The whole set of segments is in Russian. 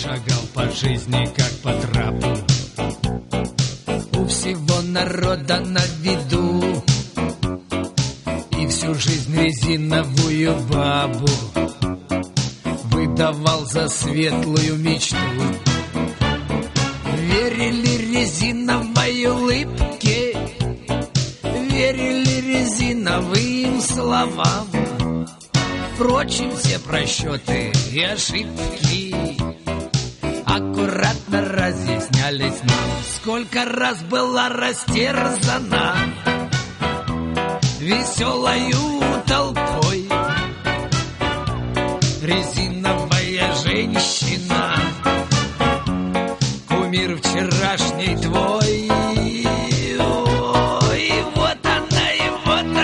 шагал по жизни, как по трапу. У всего народа на виду, и всю жизнь резиновую бабу выдавал за светлую мечту. Верили резиновой улыбке, верили резиновым словам. Впрочем, все просчеты и ошибки аккуратно разъяснялись нам. Сколько раз была растерзана веселою толпой резиновая женщина, кумир вчерашний твой. Ой, вот она, и вот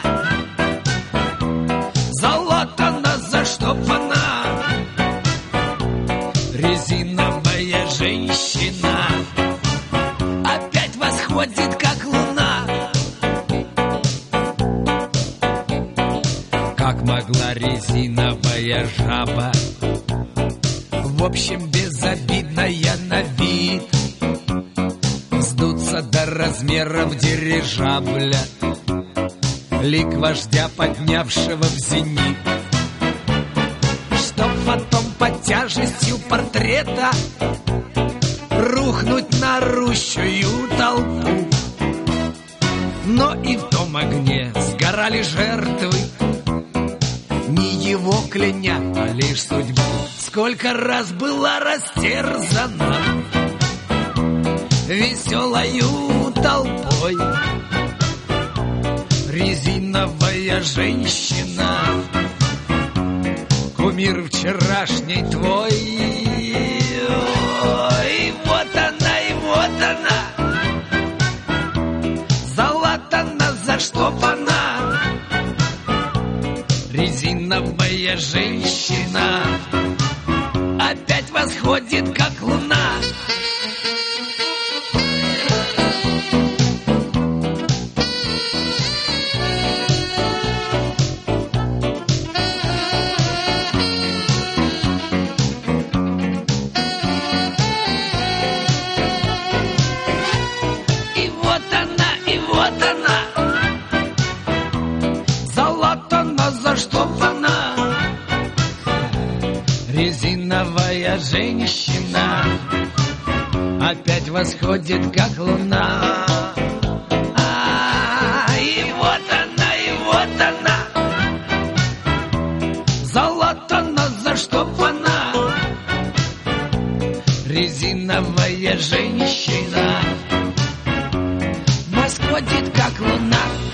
она, залатана, заштопана, резиновая женщина опять восходит, как луна. Как могла резиновая жаба, в общем безобидная на вид, сдуться до размеров дирижабля, лик вождя, поднявшего в зенит, чтоб потом под тяжестью портрета рухнуть на орущую толпу. Но и в том огне сгорали жертвы, не его кляня, а лишь судьбу. Сколько раз была растерзана веселою толпой резиновая женщина, кумир вчерашний твой. Ой, вот она, и вот она, залатана, заштопана, резиновая женщина опять восходит, как луна. И вот она, залатана, заштопана, резиновая женщина опять восходит, как луна. И вот она, залатана, заштопана, резиновая женщина восходит, как луна.